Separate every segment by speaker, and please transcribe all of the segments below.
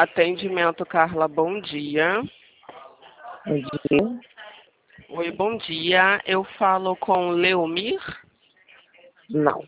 Speaker 1: Atendimento Carla, bom dia.
Speaker 2: Bom dia.
Speaker 1: Oi, bom dia. Eu falo com Leomir?
Speaker 2: Não.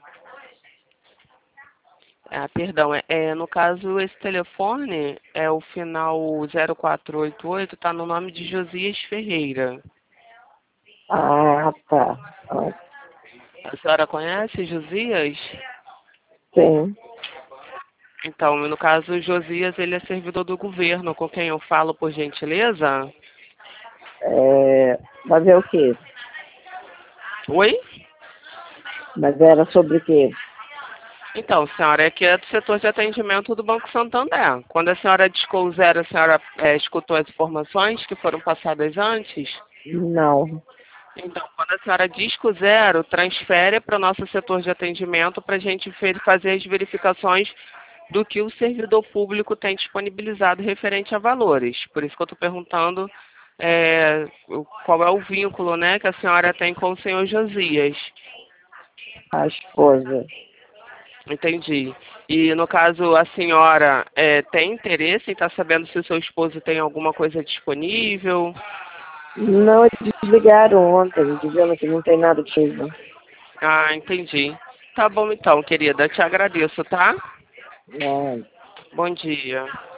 Speaker 1: Perdão, no caso, esse telefone é o final 0488, está no nome de Josias Ferreira.
Speaker 2: Ah, tá. Ah,
Speaker 1: A senhora conhece Josias?
Speaker 2: sim.
Speaker 1: Então, no caso, o Josias, ele é servidor do governo, com quem eu falo, por gentileza?
Speaker 2: Fazer o quê?
Speaker 1: Oi?
Speaker 2: Mas era sobre o quê?
Speaker 1: Então, senhora, é que é do setor de atendimento do Banco Santander. Quando a senhora discou o zero, a senhora escutou as informações que foram passadas antes?
Speaker 2: Não.
Speaker 1: Então, quando a senhora disca o zero, transfere para o nosso setor de atendimento para a gente fazer as verificações do que o servidor público tem disponibilizado referente a valores. Por isso que eu estou perguntando qual é o vínculo, né, que a senhora tem com o senhor Josias.
Speaker 2: A esposa.
Speaker 1: Entendi. E, no caso, a senhora tem interesse em estar sabendo se o seu esposo tem alguma coisa disponível?
Speaker 2: Não, eles desligaram ontem, dizendo que não tem nada ativo.
Speaker 1: Ah, entendi. Tá bom então, querida. Te agradeço, tá?
Speaker 2: Ah,
Speaker 1: Bom dia.